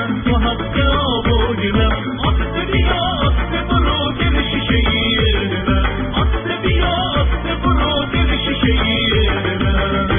من تو حق آبادیم آسته بیا آسته برو دل شیشه من آسته بیا آسته برو دل شیشه من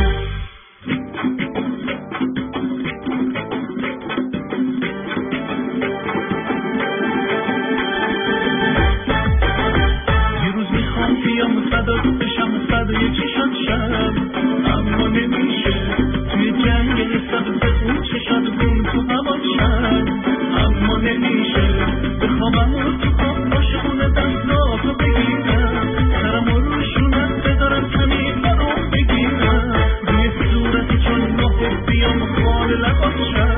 دیروز میخوام بیام فدات بشم فدای چشات شم اما نمیشه توی جنگ حساب اون چشات گم تو هوا شم اما نمیشه بخوابم و تو خواب عاشقونه دستاتو بگیرم سرم و روشونت بدارم همین برام بگیرم روی صورت چون نخور بیام خال لبات شم